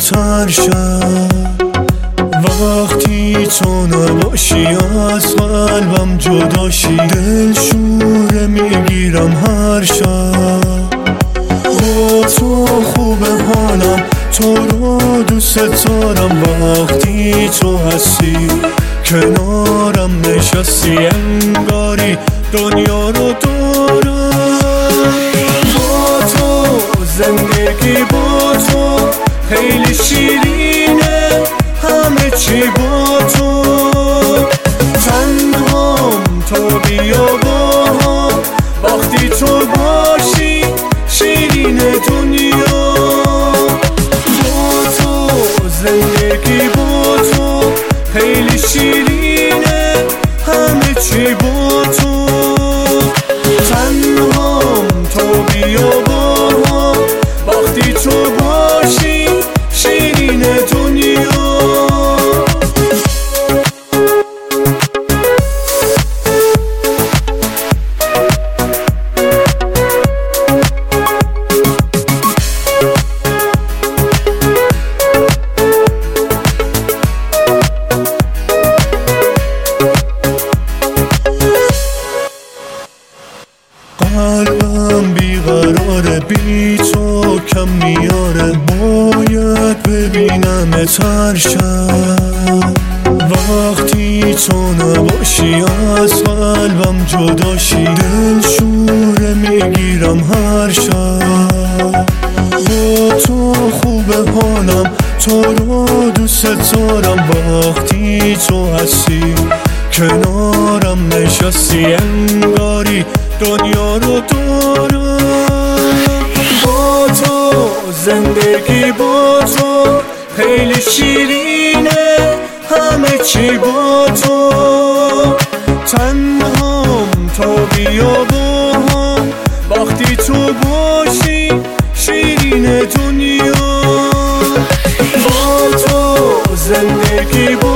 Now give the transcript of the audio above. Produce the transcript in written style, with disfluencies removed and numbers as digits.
هر شب. وقتی تو نباشی از قلبم جداشی، دل شوره میگیرم هر شب. با تو خوبه حالم، تو رو دوست دارم. وقتی تو هستی کنارم نشستی، انگاری دنیا رو دارم. با تو زندگی، با تو خیلی شیرینه، همه چی با تو. تنهام تو بیا با هم، وقتی تو باشی شیرین دنیا. با تو زندگی، با تو خیلی شیرینه، همه چی با تو. تنهام تو بیا با هم، وقتی تو باشی شیرین دنیا. قلبم بیقراره، بی تو کم میاره. باید ببینمت هر شب. وقتی تو نباشی از قلبم جداشی، دل شوره میگیرم هر شب. با تو خوبه حالم، تو رو دوست دارم. وقتی تو هستی کنارم نشستی، انگاری دنیا رو دارم. با تو زندگی، با تو خیلی شیرینه، همه چی با تو. تنهام تو بیا با هم، وقتی تو باشی شیرین دنیا. با تو زندگی،